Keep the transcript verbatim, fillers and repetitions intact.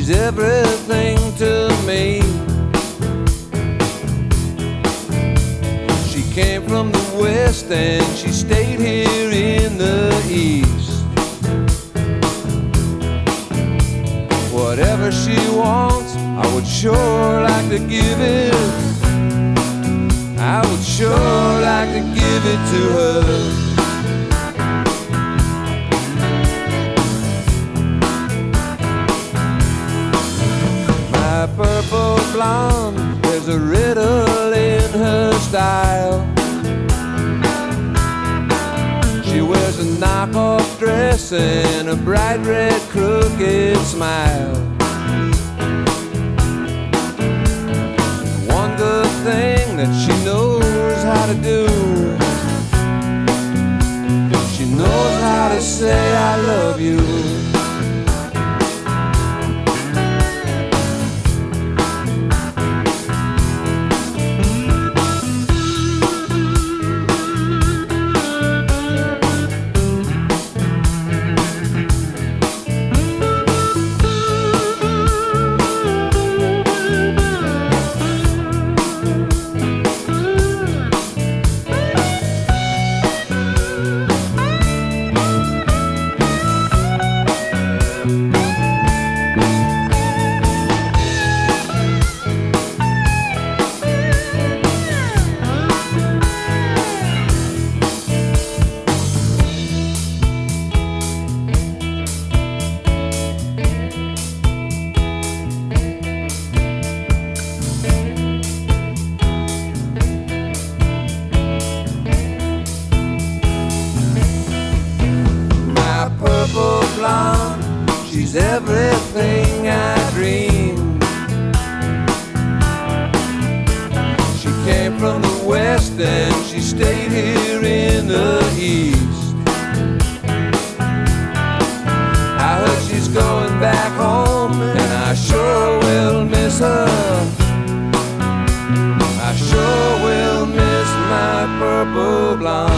She's everything to me. She came from the west and she stayed here in the east. Whatever she wants, I would sure like to give it. I would sure like to give it to her. My purple blonde, there's a riddle in her style. She wears a knockoff dress and a bright red crooked smile. One good thing that she knows how to do, she knows how to say I love you. Blonde, she's everything I dreamed. She came from the west and she stayed here in the east. I heard she's going back home and I sure will miss her. I sure will miss my purple blonde.